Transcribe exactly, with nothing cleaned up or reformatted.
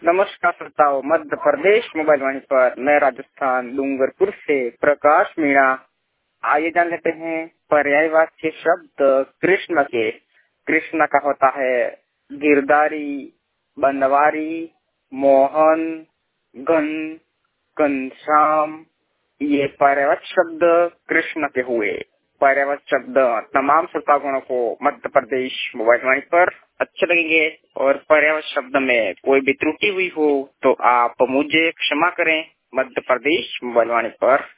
नमस्कार श्रोताओं, मध्य प्रदेश मोबाइल वाणी पर मैं राजस्थान डूंगरपुर से प्रकाश मीणा। आइए जान लेते हैं पर्यायवाची शब्द कृष्ण के। कृष्ण का होता है गिरधारी, बनवारी, मोहन, घन, घनश्याम। ये पर्यायवाची शब्द कृष्ण के हुए। पर्यायवाची शब्द तमाम श्रोतागणों को मध्य प्रदेश मोबाइल वाणी पर अच्छे लगेंगे और पर्यायवाची शब्द में कोई भी त्रुटि हुई हो तो आप मुझे क्षमा करें। मध्य प्रदेश मोबाइल वाणी पर